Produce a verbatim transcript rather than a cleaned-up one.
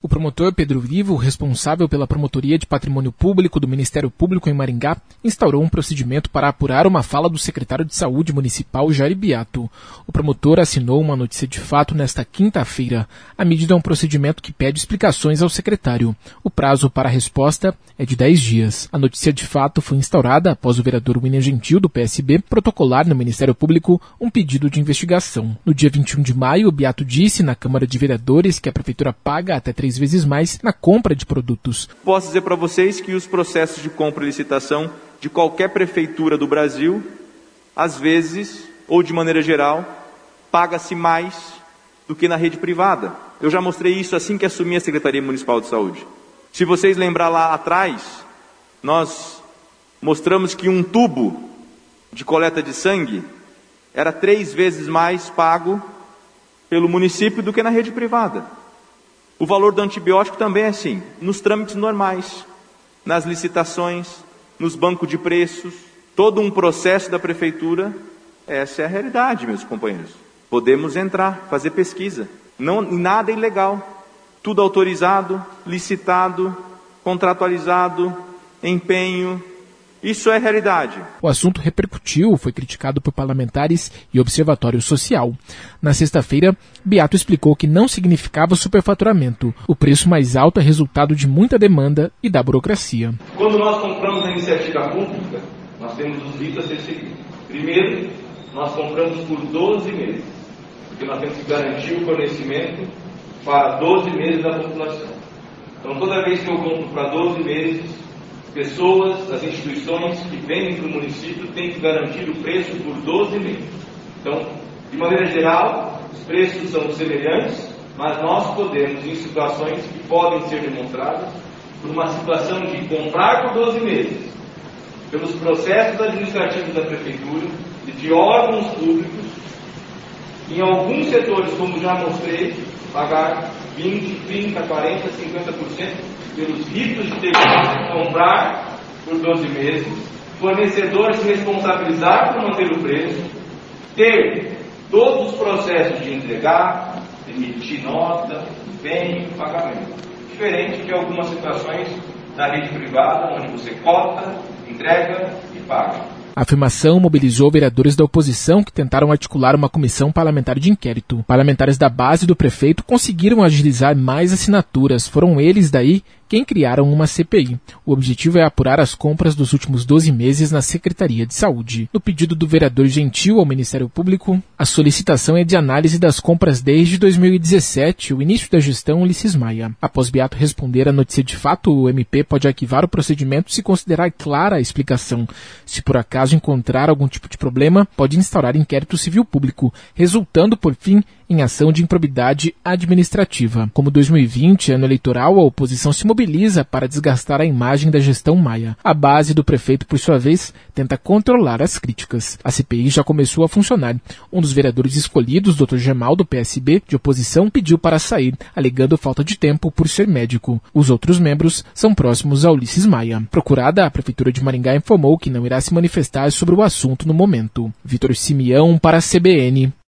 O promotor Pedro Vivo, responsável pela Promotoria de Patrimônio Público do Ministério Público em Maringá, instaurou um procedimento para apurar uma fala do secretário de Saúde Municipal, Jair Beato. O promotor assinou uma notícia de fato nesta quinta-feira. A medida é um procedimento que pede explicações ao secretário. O prazo para a resposta é de dez dias. A notícia de fato foi instaurada após o vereador William Gentil, do P S B, protocolar no Ministério Público um pedido de investigação. No dia vinte e um de maio, o Beato disse na Câmara de Vereadores que a Prefeitura paga até três vezes mais na compra de produtos. Posso dizer para vocês que os processos de compra e licitação de qualquer prefeitura do Brasil, às vezes, ou de maneira geral, paga-se mais do que na rede privada. Eu já mostrei isso assim que assumi a Secretaria Municipal de Saúde. Se vocês lembrar lá atrás, nós mostramos que um tubo de coleta de sangue era três vezes mais pago pelo município do que na rede privada. O valor do antibiótico também é assim, nos trâmites normais, nas licitações, nos bancos de preços, todo um processo da prefeitura. Essa é a realidade, meus companheiros. Podemos entrar, fazer pesquisa, não, nada é ilegal, tudo autorizado, licitado, contratualizado, empenho. Isso é realidade. O assunto repercutiu, foi criticado por parlamentares e Observatório Social. Na sexta-feira, Beato explicou que não significava superfaturamento. O preço mais alto é resultado de muita demanda e da burocracia. Quando nós compramos a iniciativa pública, nós temos os ritos a ser seguidos. Primeiro, nós compramos por doze meses, porque nós temos que garantir o fornecimento para doze meses da população. Então, toda vez que eu compro para doze meses, pessoas, as instituições que vendem para o município têm que garantir o preço por doze meses. Então, de maneira geral, os preços são semelhantes, mas nós podemos, em situações que podem ser demonstradas, por uma situação de comprar por doze meses, pelos processos administrativos da prefeitura e de órgãos públicos, em alguns setores, como já mostrei, pagar vinte, trinta, quarenta, cinquenta por cento pelos ritos de ter que comprar por doze meses, fornecedor se responsabilizar por manter o preço, ter todos os processos de entregar, emitir nota, empenho, pagamento. Diferente de algumas situações da rede privada, onde você cota, entrega e paga. A afirmação mobilizou vereadores da oposição que tentaram articular uma comissão parlamentar de inquérito. Parlamentares da base do prefeito conseguiram agilizar mais assinaturas. Foram eles daí quem criaram uma C P I. O objetivo é apurar as compras dos últimos doze meses na Secretaria de Saúde. No pedido do vereador Gentil ao Ministério Público, a solicitação é de análise das compras desde dois mil e dezessete, o início da gestão Ulisses Maia. Após Beato responder a notícia de fato, o M P pode arquivar o procedimento se considerar clara a explicação. Se por acaso encontrar algum tipo de problema, pode instaurar inquérito civil público, resultando, por fim, em ação de improbidade administrativa. Como dois mil e vinte, ano eleitoral, a oposição se mobiliza para desgastar a imagem da gestão Maia. A base do prefeito, por sua vez, tenta controlar as críticas. A C P I já começou a funcionar. Um dos vereadores escolhidos, doutor Gemal, do P S B, de oposição, pediu para sair, alegando falta de tempo por ser médico. Os outros membros são próximos a Ulisses Maia. Procurada, a Prefeitura de Maringá informou que não irá se manifestar sobre o assunto no momento. Vitor Simeão para a C B N.